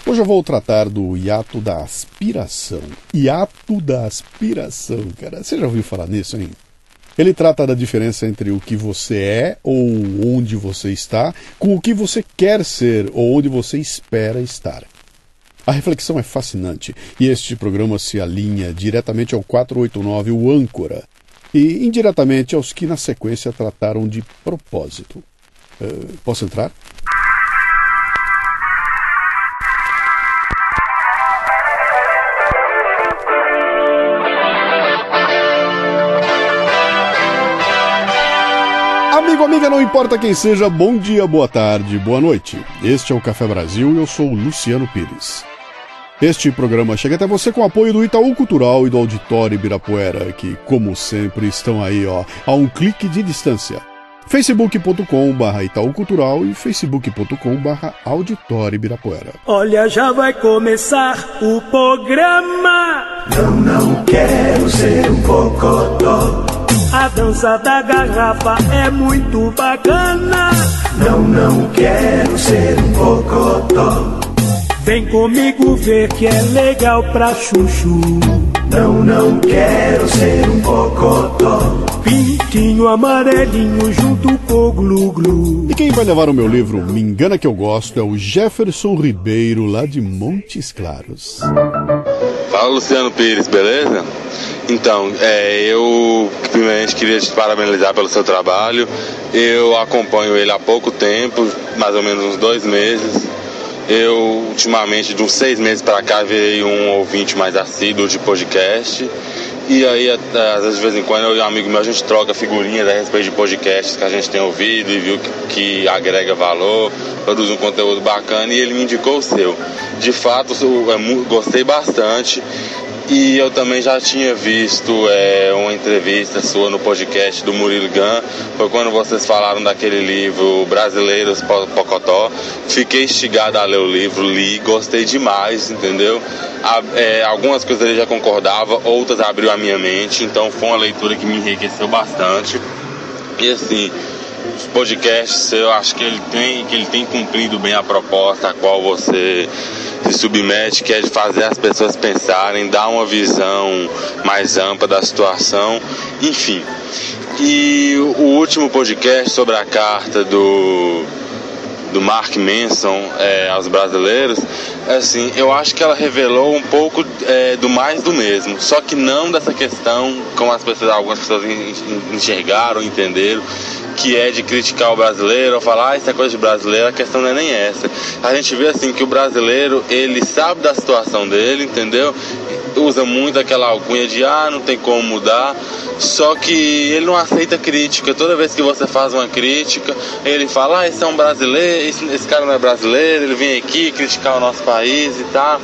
Hoje eu vou tratar do hiato da aspiração. Hiato da aspiração, cara. Você já ouviu falar nisso, hein? Ele trata da diferença entre o que você é ou onde você está, com o que você quer ser ou onde você espera estar. A reflexão é fascinante e este programa se alinha diretamente ao 489, o âncora, e indiretamente aos que na sequência trataram de propósito. Posso entrar? Amigo, amiga, não importa quem seja, bom dia, boa tarde, boa noite. Este é o Café Brasil e eu sou o Luciano Pires. Este programa chega até você com o apoio do Itaú Cultural e do Auditório Ibirapuera, que, como sempre, estão aí, a um clique de distância. facebook.com/Itaú Cultural e facebook.com/Auditório Ibirapuera. Olha, já vai começar o programa. Não quero ser um cocotó. A dança da garrafa é muito bacana. Não quero ser um cocotó. Vem comigo ver que é legal pra chuchu. Não quero ser um cocotó. Pintinho amarelinho junto com o glu-glu. E quem vai levar o meu livro Me Engana Que Eu Gosto é o Jefferson Ribeiro, lá de Montes Claros. Fala, Luciano Pires, beleza? Então, eu primeiramente queria te parabenizar pelo seu trabalho. Eu acompanho ele há pouco tempo, mais ou menos uns 2 meses. Eu, ultimamente, de uns 6 meses para cá, virei um ouvinte mais assíduo de podcast. E aí, às vezes, de vez em quando, eu e um amigo meu, a gente troca figurinhas a respeito de podcasts que a gente tem ouvido e viu que agrega valor, produz um conteúdo bacana, e ele me indicou o seu. De fato, eu gostei bastante. E eu também já tinha visto uma entrevista sua no podcast do Murilo Gun. Foi quando vocês falaram daquele livro Brasileiros Pocotó. Fiquei instigado a ler o livro, li, gostei demais, entendeu? Algumas coisas ele já concordava, outras abriu a minha mente. Então foi uma leitura que me enriqueceu bastante. E assim, os podcasts, eu acho que ele tem cumprido bem a proposta a qual você se submete, que é de fazer as pessoas pensarem, dar uma visão mais ampla da situação, enfim. E o último podcast sobre a carta do Mark Manson aos brasileiros, assim, eu acho que ela revelou um pouco do mais do mesmo, só que não dessa questão como algumas pessoas enxergaram, entenderam, que é de criticar o brasileiro ou falar, isso é coisa de brasileiro. A questão não é nem essa. A gente vê assim que o brasileiro, ele sabe da situação dele, entendeu? Usa muito aquela alcunha de não tem como mudar, só que ele não aceita crítica. Toda vez que você faz uma crítica, ele fala, esse é um brasileiro, esse cara não é brasileiro, ele vem aqui criticar o nosso país e tal.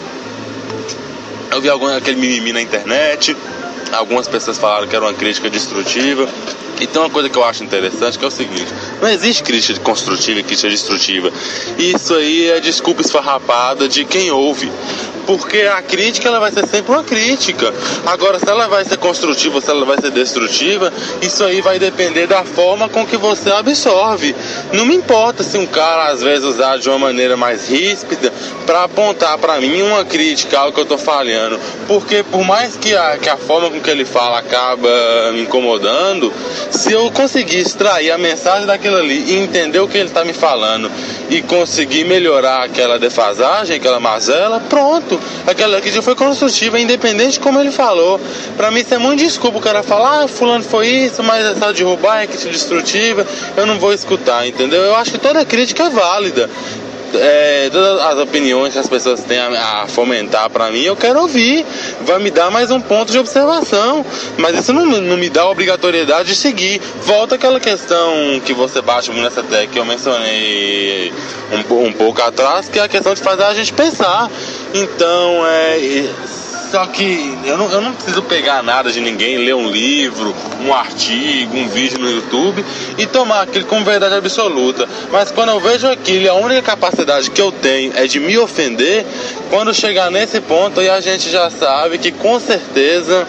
Eu vi aquele mimimi na internet, algumas pessoas falaram que era uma crítica destrutiva. Então uma coisa que eu acho interessante que é o seguinte: não existe crítica construtiva e crítica destrutiva. Isso aí é desculpa esfarrapada de quem ouve. Porque a crítica, ela vai ser sempre uma crítica. Agora, se ela vai ser construtiva ou se ela vai ser destrutiva, isso aí vai depender da forma com que você absorve. Não me importa se um cara, às vezes, usar de uma maneira mais ríspida para apontar para mim uma crítica, algo que eu tô falhando. Porque por mais que a forma com que ele fala acaba me incomodando, se eu conseguir extrair a mensagem daquilo ali e entender o que ele tá me falando e conseguir melhorar aquela defasagem, aquela mazela, pronto. Aquela que já foi construtiva, independente de como ele falou. Pra mim isso é muito desculpa o cara falar, fulano foi isso, mas essa de roubar é crítica destrutiva, eu não vou escutar, entendeu? Eu acho que toda crítica é válida. Todas as opiniões que as pessoas têm a fomentar pra mim, eu quero ouvir, vai me dar mais um ponto de observação, mas isso não me dá a obrigatoriedade de seguir. Volta aquela questão que você bate muito nessa tecla que eu mencionei um pouco atrás, que é a questão de fazer a gente pensar. Então, só que eu não preciso pegar nada de ninguém, ler um livro, um artigo, um vídeo no YouTube e tomar aquilo como verdade absoluta. Mas quando eu vejo aquilo, a única capacidade que eu tenho é de me ofender. Quando chegar nesse ponto, aí a gente já sabe que com certeza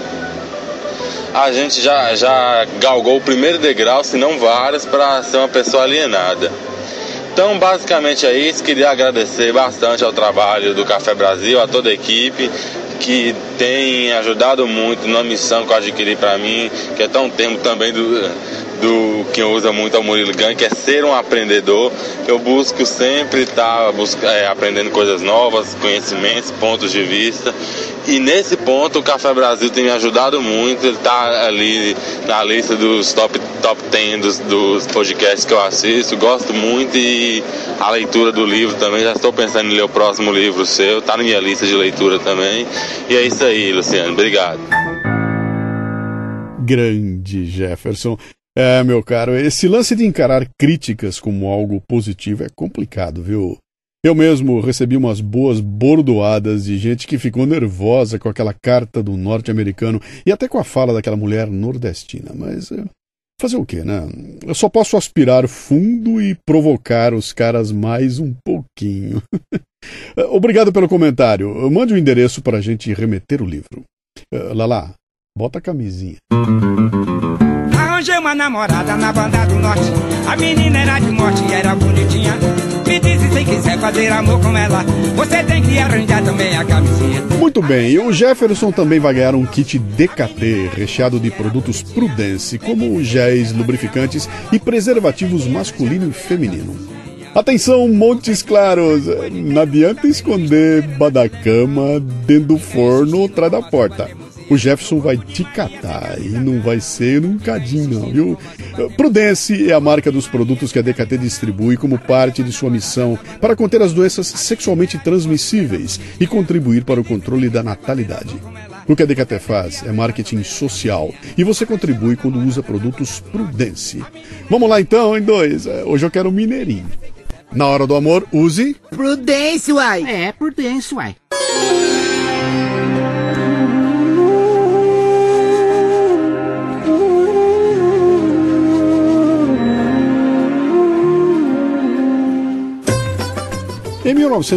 a gente já galgou o primeiro degrau, se não vários, para ser uma pessoa alienada. Então, basicamente é isso. Queria agradecer bastante ao trabalho do Café Brasil, a toda a equipe que tem ajudado muito na missão que eu adquiri para mim, que é tão termo também do que usa muito é o Murilo Gun, que é ser um aprendedor. Eu busco sempre estar aprendendo coisas novas, conhecimentos, pontos de vista. E nesse ponto o Café Brasil tem me ajudado muito. Ele está ali na lista dos top 10 dos podcasts que eu assisto. Gosto muito, e a leitura do livro também. Já estou pensando em ler o próximo livro seu. Está na minha lista de leitura também. E é isso aí, Luciano. Obrigado. Grande Jefferson. Meu caro, esse lance de encarar críticas como algo positivo é complicado, viu? Eu mesmo recebi umas boas bordoadas de gente que ficou nervosa com aquela carta do norte-americano e até com a fala daquela mulher nordestina. Mas fazer o quê, né? Eu só posso aspirar fundo e provocar os caras mais um pouquinho. Obrigado pelo comentário. Mande o endereço para a gente remeter o livro. Lala, bota a camisinha. Arranjei uma namorada na banda do norte. A menina era de morte e era bonitinha. Me disse, se quiser fazer amor com ela, você tem que arranjar também a camisinha. Muito bem, e o Jefferson também vai ganhar um kit DKT recheado de produtos Prudence, como géis, lubrificantes e preservativos masculino e feminino. Atenção, Montes Claros, não adianta esconder badacama dentro do forno ou atrás da porta. O Jefferson vai te catar e não vai ser um cadinho não, viu? Prudence é a marca dos produtos que a DKT distribui como parte de sua missão para conter as doenças sexualmente transmissíveis e contribuir para o controle da natalidade. O que a DKT faz é marketing social e você contribui quando usa produtos Prudence. Vamos lá então, em dois. Hoje eu quero um mineirinho. Na hora do amor, use... Prudence, uai! É, Prudence, uai. Em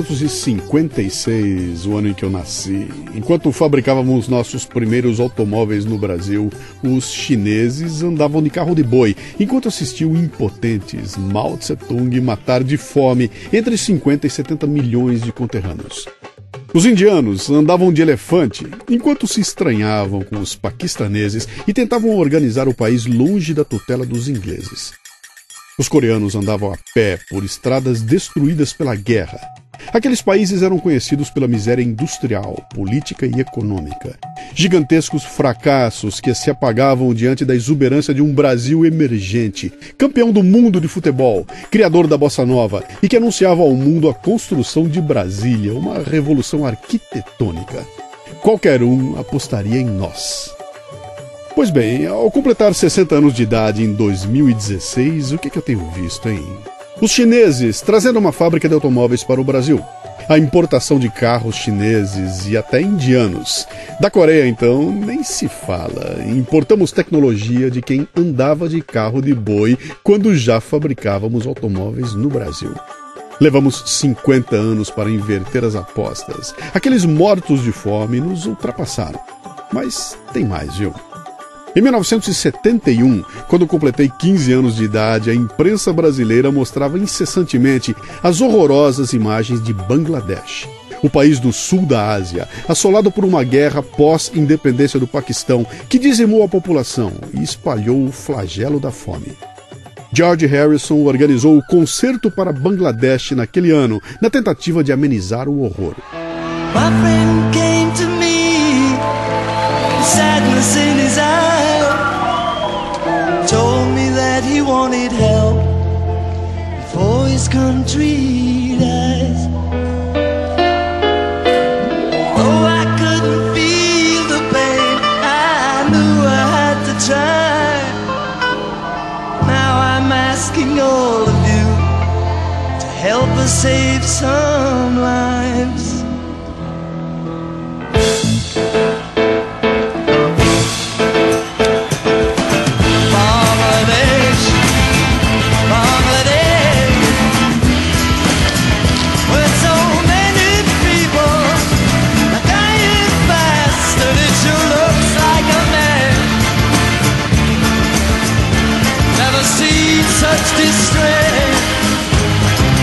1956, o ano em que eu nasci, enquanto fabricávamos nossos primeiros automóveis no Brasil, os chineses andavam de carro de boi, enquanto assistiam impotentes Mao Tse-tung matar de fome entre 50 e 70 milhões de conterrâneos. Os indianos andavam de elefante, enquanto se estranhavam com os paquistaneses e tentavam organizar o país longe da tutela dos ingleses. Os coreanos andavam a pé por estradas destruídas pela guerra. Aqueles países eram conhecidos pela miséria industrial, política e econômica. Gigantescos fracassos que se apagavam diante da exuberância de um Brasil emergente, campeão do mundo de futebol, criador da bossa nova e que anunciava ao mundo a construção de Brasília, uma revolução arquitetônica. Qualquer um apostaria em nós. Pois bem, ao completar 60 anos de idade em 2016, o que eu tenho visto, hein? Os chineses trazendo uma fábrica de automóveis para o Brasil. A importação de carros chineses e até indianos. Da Coreia, então, nem se fala. Importamos tecnologia de quem andava de carro de boi quando já fabricávamos automóveis no Brasil. Levamos 50 anos para inverter as apostas. Aqueles mortos de fome nos ultrapassaram. Mas tem mais, viu? Em 1971, quando completei 15 anos de idade, a imprensa brasileira mostrava incessantemente as horrorosas imagens de Bangladesh, o país do sul da Ásia, assolado por uma guerra pós-independência do Paquistão, que dizimou a população e espalhou o flagelo da fome. George Harrison organizou o Concerto para Bangladesh naquele ano, na tentativa de amenizar o horror. My friend came to me, sadness in his eyes, told me that he wanted help for his country dies. Oh, I couldn't feel the pain, I knew I had to try. Now I'm asking all of you to help us save some lives. Such distress,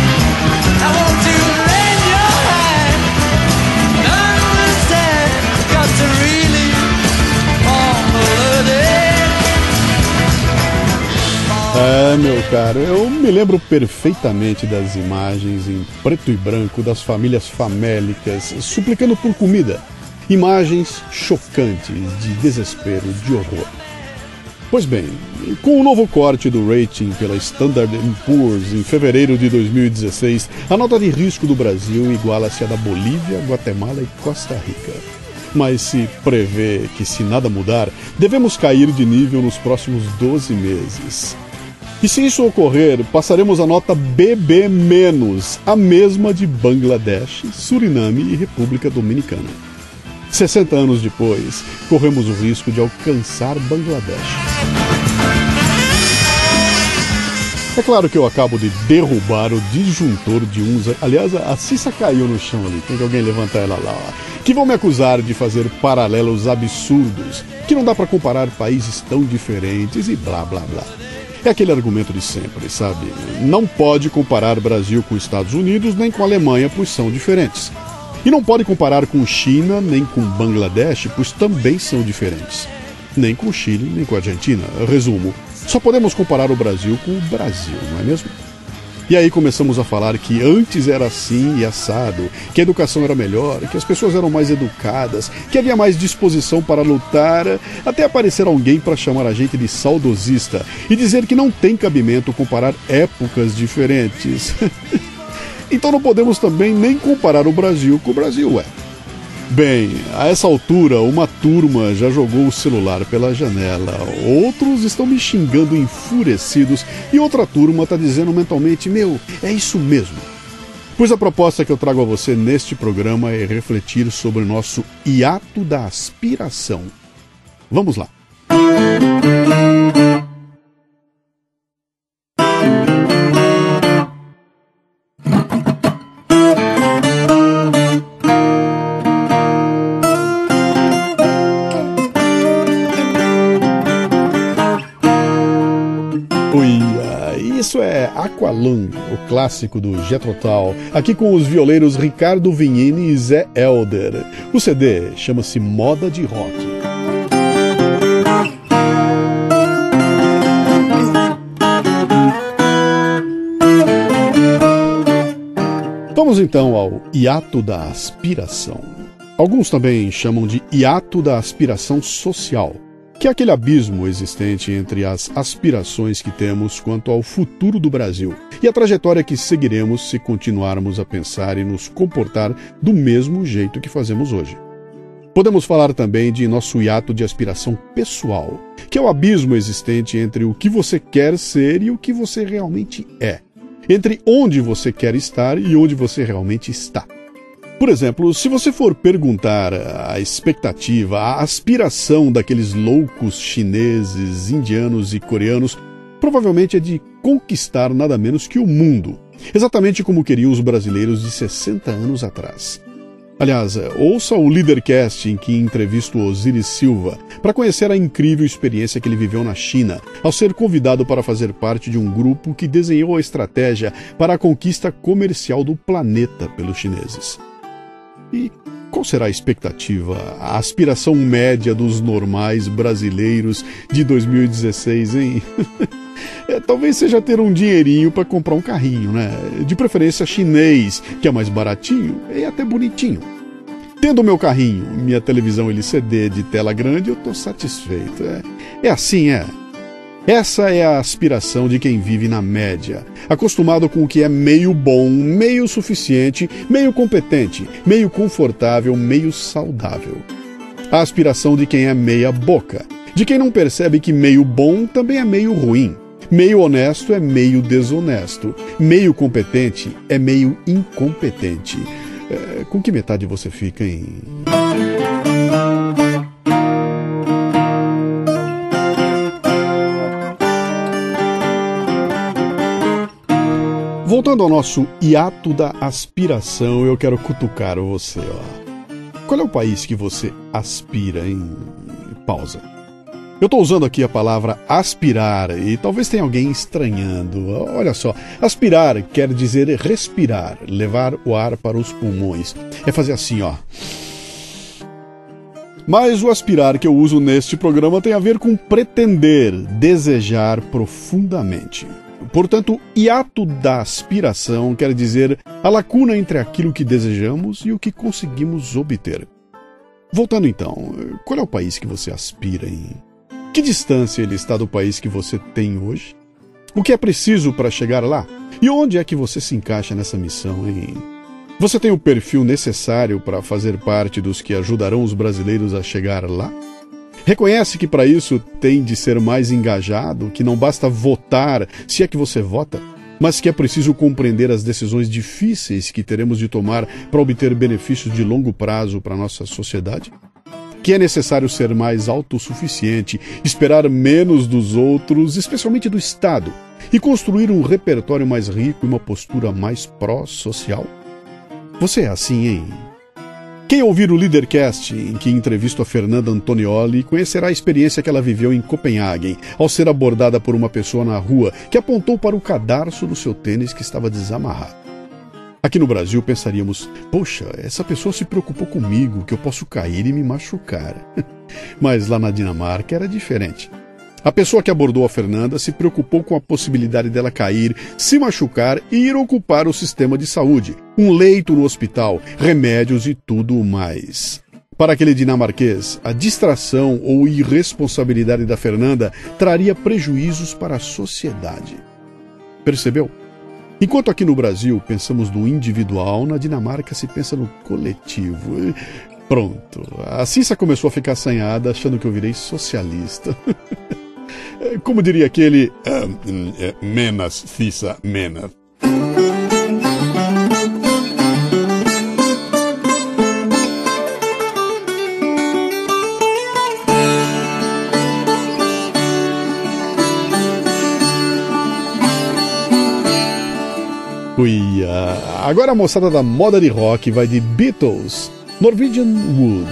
meu caro, eu me lembro perfeitamente das imagens em preto e branco das famílias famélicas suplicando por comida. Imagens chocantes de desespero, de horror. Pois bem, com o novo corte do rating pela Standard & Poor's em fevereiro de 2016, a nota de risco do Brasil iguala-se à da Bolívia, Guatemala e Costa Rica. Mas se prevê que, se nada mudar, devemos cair de nível nos próximos 12 meses. E se isso ocorrer, passaremos a nota BB-, a mesma de Bangladesh, Suriname e República Dominicana. 60 anos depois, corremos o risco de alcançar Bangladesh. É claro que eu acabo de derrubar o disjuntor de uns... Aliás, a Cissa caiu no chão ali, tem que alguém levantar ela lá. Que vão me acusar de fazer paralelos absurdos, que não dá para comparar países tão diferentes e blá blá blá. É aquele argumento de sempre, sabe? Não pode comparar Brasil com Estados Unidos nem com a Alemanha, pois são diferentes. E não pode comparar com China nem com Bangladesh, pois também são diferentes. Nem com Chile, nem com a Argentina. Resumo, só podemos comparar o Brasil com o Brasil, não é mesmo? E aí começamos a falar que antes era assim e assado, que a educação era melhor, que as pessoas eram mais educadas, que havia mais disposição para lutar, até aparecer alguém para chamar a gente de saudosista e dizer que não tem cabimento comparar épocas diferentes. Então não podemos também nem comparar o Brasil com o Brasil, Bem, a essa altura, uma turma já jogou o celular pela janela, outros estão me xingando enfurecidos e outra turma está dizendo mentalmente, meu, é isso mesmo. Pois a proposta que eu trago a você neste programa é refletir sobre o nosso hiato da aspiração. Vamos lá. Isso é Aqualung, o clássico do Jethro Tull, aqui com os violeiros Ricardo Vignini e Zé Elder. O CD chama-se Moda de Rock. Vamos então ao hiato da aspiração. Alguns também chamam de hiato da aspiração social, que é aquele abismo existente entre as aspirações que temos quanto ao futuro do Brasil e a trajetória que seguiremos se continuarmos a pensar e nos comportar do mesmo jeito que fazemos hoje. Podemos falar também de nosso hiato de aspiração pessoal, que é o abismo existente entre o que você quer ser e o que você realmente é, entre onde você quer estar e onde você realmente está. Por exemplo, se você for perguntar a expectativa, a aspiração daqueles loucos chineses, indianos e coreanos, provavelmente é de conquistar nada menos que o mundo, exatamente como queriam os brasileiros de 60 anos atrás. Aliás, ouça o Leadercast em que entrevisto Osiris Silva para conhecer a incrível experiência que ele viveu na China, ao ser convidado para fazer parte de um grupo que desenhou a estratégia para a conquista comercial do planeta pelos chineses. E qual será a expectativa, a aspiração média dos normais brasileiros de 2016, hein? Talvez seja ter um dinheirinho para comprar um carrinho, né? De preferência chinês, que é mais baratinho e até bonitinho. Tendo meu carrinho, minha televisão LCD de tela grande, eu tô satisfeito. É assim, Essa é a aspiração de quem vive na média, acostumado com o que é meio bom, meio suficiente, meio competente, meio confortável, meio saudável. A aspiração de quem é meia boca, de quem não percebe que meio bom também é meio ruim, meio honesto é meio desonesto, meio competente é meio incompetente. Com que metade você fica, hein? Voltando ao nosso hiato da aspiração, eu quero cutucar você, Qual é o país que você aspira, em pausa? Eu estou usando aqui a palavra aspirar e talvez tenha alguém estranhando. Olha só, aspirar quer dizer respirar, levar o ar para os pulmões. É fazer assim, Mas o aspirar que eu uso neste programa tem a ver com pretender, desejar profundamente. Portanto, hiato da aspiração quer dizer a lacuna entre aquilo que desejamos e o que conseguimos obter. Voltando então, qual é o país que você aspira em? Que distância ele está do país que você tem hoje? O que é preciso para chegar lá? E onde é que você se encaixa nessa missão, hein? Você tem o perfil necessário para fazer parte dos que ajudarão os brasileiros a chegar lá? Reconhece que para isso tem de ser mais engajado, que não basta votar, se é que você vota, mas que é preciso compreender as decisões difíceis que teremos de tomar para obter benefícios de longo prazo para a nossa sociedade? Que é necessário ser mais autossuficiente, esperar menos dos outros, especialmente do Estado, e construir um repertório mais rico e uma postura mais pró-social? Você é assim, hein? Quem ouvir o Leadercast, em que entrevisto a Fernanda Antonioli, conhecerá a experiência que ela viveu em Copenhague, ao ser abordada por uma pessoa na rua que apontou para o cadarço do seu tênis que estava desamarrado. Aqui no Brasil pensaríamos, poxa, essa pessoa se preocupou comigo, que eu posso cair e me machucar. Mas lá na Dinamarca era diferente. A pessoa que abordou a Fernanda se preocupou com a possibilidade dela cair, se machucar e ir ocupar o sistema de saúde, um leito no hospital, remédios e tudo mais. Para aquele dinamarquês, a distração ou irresponsabilidade da Fernanda traria prejuízos para a sociedade. Percebeu? Enquanto aqui no Brasil pensamos no individual, na Dinamarca se pensa no coletivo. Pronto, a Cissa começou a ficar assanhada achando que eu virei socialista. Como diria aquele... menos, Cissa, menos. Agora a moçada da moda de rock vai de Beatles, Norwegian Wood.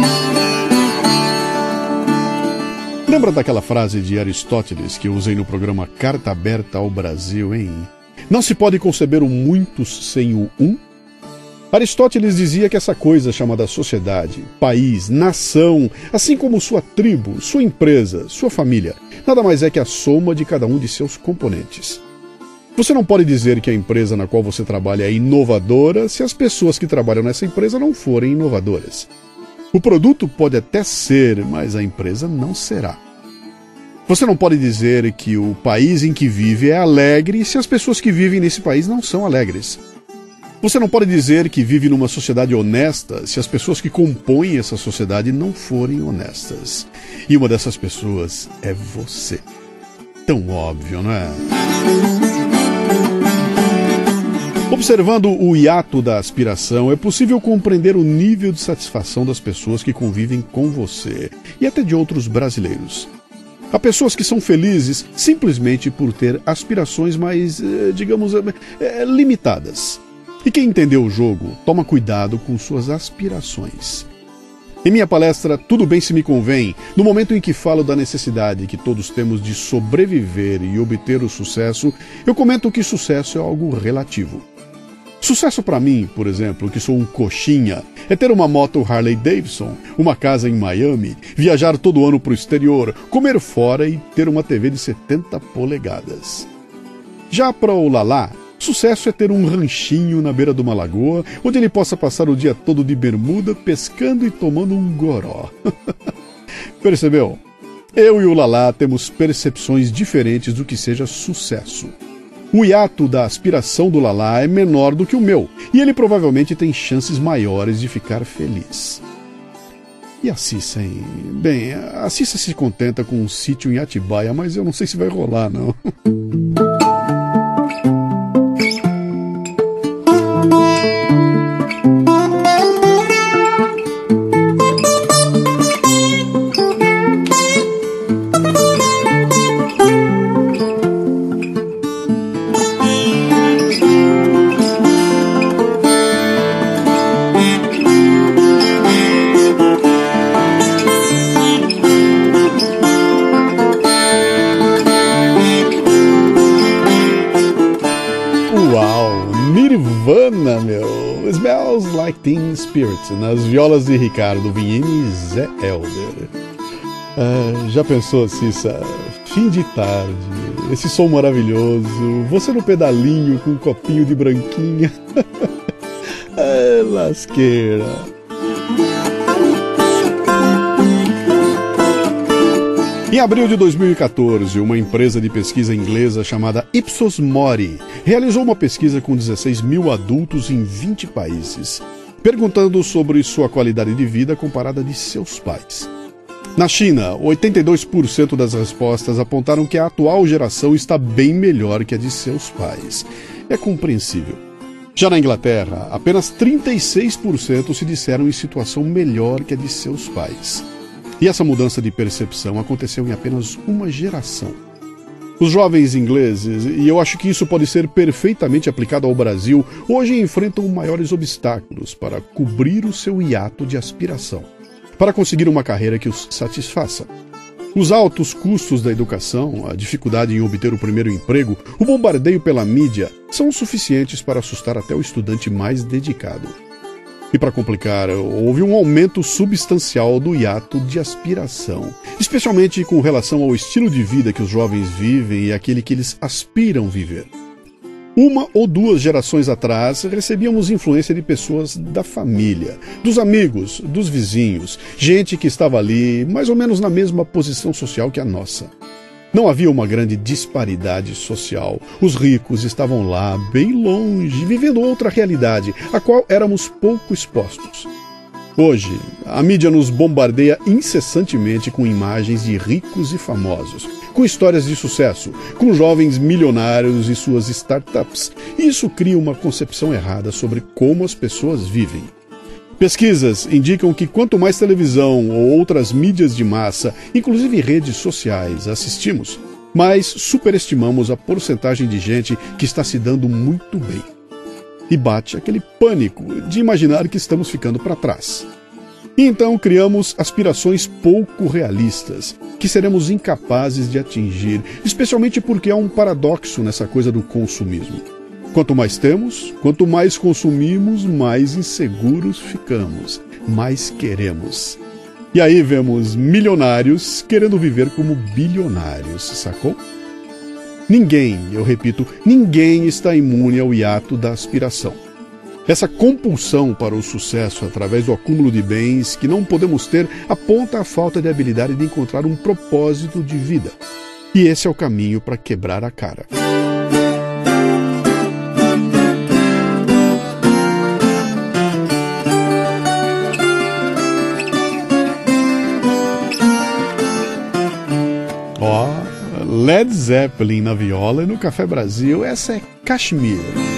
Lembra daquela frase de Aristóteles que eu usei no programa Carta Aberta ao Brasil, hein? Não se pode conceber o muitos sem o um? Aristóteles dizia que essa coisa chamada sociedade, país, nação, assim como sua tribo, sua empresa, sua família, nada mais é que a soma de cada um de seus componentes. Você não pode dizer que a empresa na qual você trabalha é inovadora se as pessoas que trabalham nessa empresa não forem inovadoras. O produto pode até ser, mas a empresa não será. Você não pode dizer que o país em que vive é alegre se as pessoas que vivem nesse país não são alegres. Você não pode dizer que vive numa sociedade honesta se as pessoas que compõem essa sociedade não forem honestas. E uma dessas pessoas é você. Tão óbvio, não é? Observando o hiato da aspiração, é possível compreender o nível de satisfação das pessoas que convivem com você e até de outros brasileiros. Há pessoas que são felizes simplesmente por ter aspirações mais, digamos, limitadas. E quem entendeu o jogo, toma cuidado com suas aspirações. Em minha palestra Tudo Bem Se Me Convém, no momento em que falo da necessidade que todos temos de sobreviver e obter o sucesso, eu comento que sucesso é algo relativo. Sucesso para mim, por exemplo, que sou um coxinha, é ter uma moto Harley Davidson, uma casa em Miami, viajar todo ano para o exterior, comer fora e ter uma TV de 70 polegadas. Já para o Lalá, sucesso é ter um ranchinho na beira de uma lagoa, onde ele possa passar o dia todo de bermuda, pescando e tomando um goró. Percebeu? Eu e o Lalá temos percepções diferentes do que seja sucesso. O hiato da aspiração do Lalá é menor do que o meu, e ele provavelmente tem chances maiores de ficar feliz. E a Cissa, hein? Bem, a Cissa se contenta com um sítio em Atibaia, mas eu não sei se vai rolar, não. Nirvana, meu. Smells Like Teen Spirit, nas violas de Ricardo Vinhini e Zé Helder. Já pensou, Cissa, fim de tarde, esse som maravilhoso, você no pedalinho com um copinho de branquinha. É lasqueira. Em abril de 2014, uma empresa de pesquisa inglesa chamada Ipsos Mori realizou uma pesquisa com 16 mil adultos em 20 países, perguntando sobre sua qualidade de vida comparada de seus pais. Na China, 82% das respostas apontaram que a atual geração está bem melhor que a de seus pais. É compreensível. Já na Inglaterra, apenas 36% se disseram em situação melhor que a de seus pais. E essa mudança de percepção aconteceu em apenas uma geração. Os jovens ingleses, e eu acho que isso pode ser perfeitamente aplicado ao Brasil, hoje enfrentam maiores obstáculos para cobrir o seu hiato de aspiração, para conseguir uma carreira que os satisfaça. Os altos custos da educação, a dificuldade em obter o primeiro emprego, o bombardeio pela mídia, são suficientes para assustar até o estudante mais dedicado. E para complicar, houve um aumento substancial do hiato de aspiração, especialmente com relação ao estilo de vida que os jovens vivem e aquele que eles aspiram viver. Uma ou duas gerações atrás, recebíamos influência de pessoas da família, dos amigos, dos vizinhos, gente que estava ali mais ou menos na mesma posição social que a nossa. Não havia uma grande disparidade social. Os ricos estavam lá, bem longe, vivendo outra realidade, a qual éramos pouco expostos. Hoje, a mídia nos bombardeia incessantemente com imagens de ricos e famosos, com histórias de sucesso, com jovens milionários e suas startups. E isso cria uma concepção errada sobre como as pessoas vivem. Pesquisas indicam que quanto mais televisão ou outras mídias de massa, inclusive redes sociais, assistimos, mais superestimamos a porcentagem de gente que está se dando muito bem. E bate aquele pânico de imaginar que estamos ficando para trás. E então criamos aspirações pouco realistas, que seremos incapazes de atingir, especialmente porque há um paradoxo nessa coisa do consumismo. Quanto mais temos, quanto mais consumimos, mais inseguros ficamos, mais queremos. E aí vemos milionários querendo viver como bilionários, sacou? Ninguém, eu repito, ninguém está imune ao hiato da aspiração. Essa compulsão para o sucesso através do acúmulo de bens que não podemos ter aponta a falta de habilidade de encontrar um propósito de vida. E esse é o caminho para quebrar a cara. Led Zeppelin na viola e no Café Brasil, essa é Kashmir.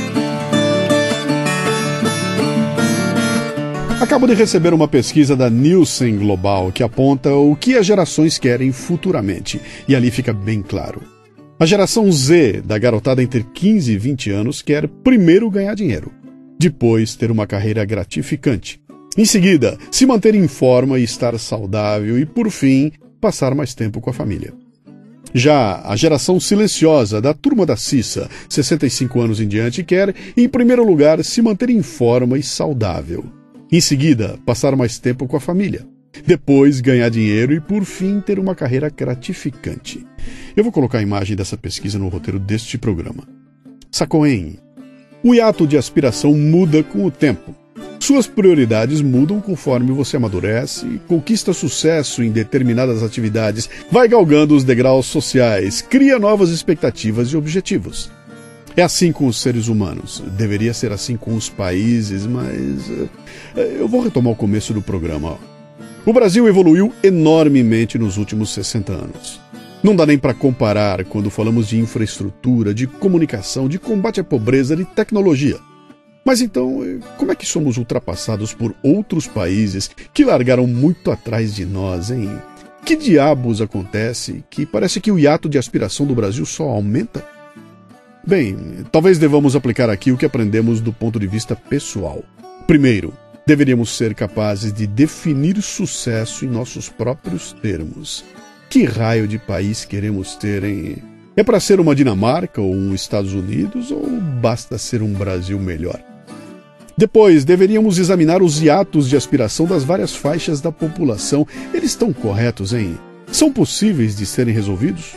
Acabo de receber uma pesquisa da Nielsen Global que aponta o que as gerações querem futuramente, e ali fica bem claro. A geração Z, da garotada entre 15 e 20 anos, quer primeiro ganhar dinheiro, depois ter uma carreira gratificante, em seguida se manter em forma e estar saudável e, por fim, passar mais tempo com a família. Já a geração silenciosa da turma da Cissa, 65 anos em diante, quer, em primeiro lugar, se manter em forma e saudável. Em seguida, passar mais tempo com a família. Depois, ganhar dinheiro e, por fim, ter uma carreira gratificante. Eu vou colocar a imagem dessa pesquisa no roteiro deste programa. Sacou, hein? O hiato de aspiração muda com o tempo. Suas prioridades mudam conforme você amadurece, conquista sucesso em determinadas atividades, vai galgando os degraus sociais, cria novas expectativas e objetivos. É assim com os seres humanos. Deveria ser assim com os países, mas eu vou retomar o começo do programa. O Brasil evoluiu enormemente nos últimos 60 anos. Não dá nem para comparar quando falamos de infraestrutura, de comunicação, de combate à pobreza, de tecnologia. Mas então, como é que somos ultrapassados por outros países que largaram muito atrás de nós, hein? Que diabos acontece que parece que o hiato de aspiração do Brasil só aumenta? Bem, talvez devamos aplicar aqui o que aprendemos do ponto de vista pessoal. Primeiro, deveríamos ser capazes de definir sucesso em nossos próprios termos. Que raio de país queremos ter, hein? É para ser uma Dinamarca ou um Estados Unidos ou basta ser um Brasil melhor? Depois, deveríamos examinar os hiatos de aspiração das várias faixas da população. Eles estão corretos, hein? São possíveis de serem resolvidos?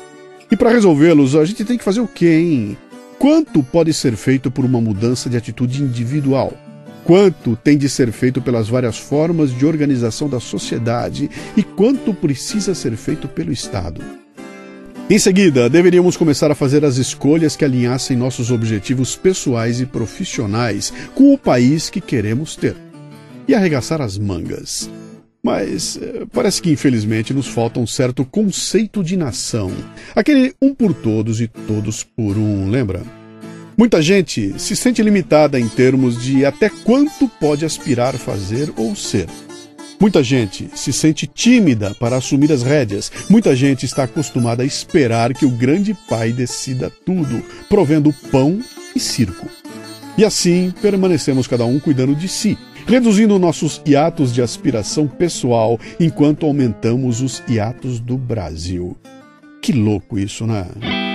E para resolvê-los, a gente tem que fazer o quê, hein? Quanto pode ser feito por uma mudança de atitude individual? Quanto tem de ser feito pelas várias formas de organização da sociedade? E quanto precisa ser feito pelo Estado? Em seguida, deveríamos começar a fazer as escolhas que alinhassem nossos objetivos pessoais e profissionais com o país que queremos ter. E arregaçar as mangas. Mas parece que infelizmente nos falta um certo conceito de nação. Aquele um por todos e todos por um, lembra? Muita gente se sente limitada em termos de até quanto pode aspirar a fazer ou ser. Muita gente se sente tímida para assumir as rédeas. Muita gente está acostumada a esperar que o grande pai decida tudo, provendo pão e circo. E assim permanecemos cada um cuidando de si, reduzindo nossos hiatos de aspiração pessoal enquanto aumentamos os hiatos do Brasil. Que louco isso, né?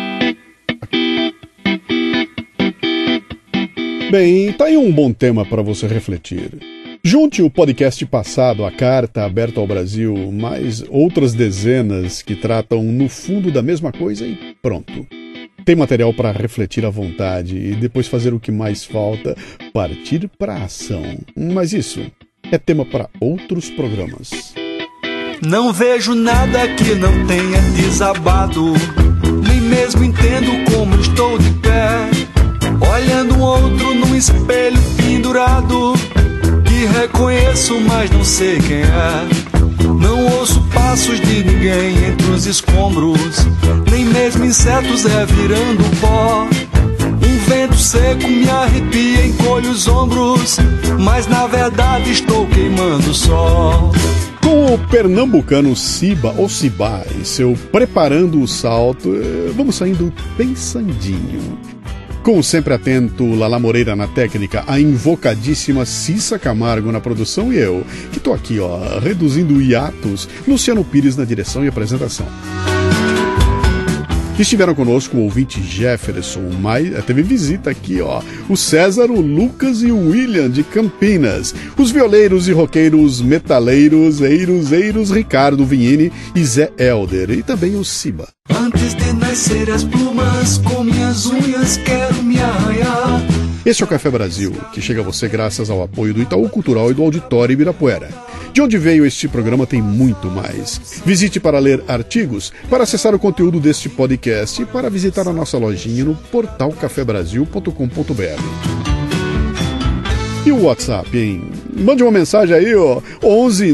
Bem, tá aí um bom tema para você refletir. Junte o podcast passado, a Carta Aberta ao Brasil, mais outras dezenas que tratam no fundo da mesma coisa e pronto. Tem material para refletir à vontade e depois fazer o que mais falta, partir para a ação. Mas isso é tema para outros programas. Não vejo nada que não tenha desabado, nem mesmo entendo como estou de pé, olhando um outro num espelho pendurado, que reconheço, mas não sei quem é. Não ouço passos de ninguém entre os escombros, nem mesmo insetos revirando pó. Um vento seco me arrepia, encolhe os ombros, mas na verdade estou queimando o sol. Com o pernambucano Ciba ou Cibá e seu Preparando o Salto, vamos saindo pensandinho. Com o sempre atento Lala Moreira na técnica, a invocadíssima Cissa Camargo na produção e eu, que tô aqui, reduzindo hiatos, Luciano Pires na direção e apresentação. Estiveram conosco o ouvinte Jefferson, teve visita aqui, o César, o Lucas e o William de Campinas, os violeiros e roqueiros metaleiros, eiros, Ricardo Vinhini e Zé Helder, e também o Ciba. Antes de nascer as plumas, com minhas unhas quero me arranhar. Este é o Café Brasil, que chega a você graças ao apoio do Itaú Cultural e do Auditório Ibirapuera. De onde veio este programa tem muito mais. Visite para ler artigos, para acessar o conteúdo deste podcast e para visitar a nossa lojinha no portal cafebrasil.com.br. E o WhatsApp, hein? Mande uma mensagem aí, 11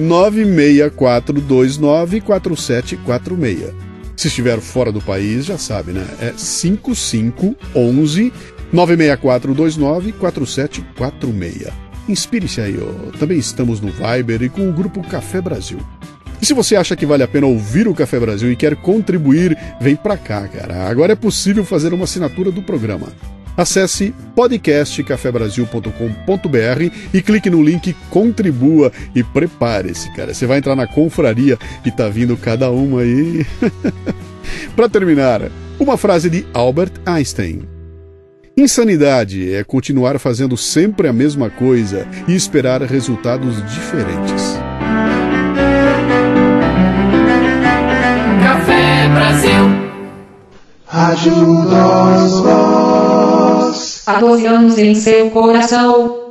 96429 4746. Se estiver fora do país, já sabe, né? É 5511 96429 4746. Inspire-se aí, Também estamos no Viber e com o grupo Café Brasil. E se você acha que vale a pena ouvir o Café Brasil e quer contribuir, vem pra cá, cara. Agora é possível fazer uma assinatura do programa. Acesse podcastcafebrasil.com.br e clique no link Contribua e prepare-se, cara. Você vai entrar na confraria e tá vindo cada uma aí. Pra terminar, uma frase de Albert Einstein. Insanidade é continuar fazendo sempre a mesma coisa e esperar resultados diferentes. Café Brasil. Ajuda-os vós. Há 12 anos em seu coração.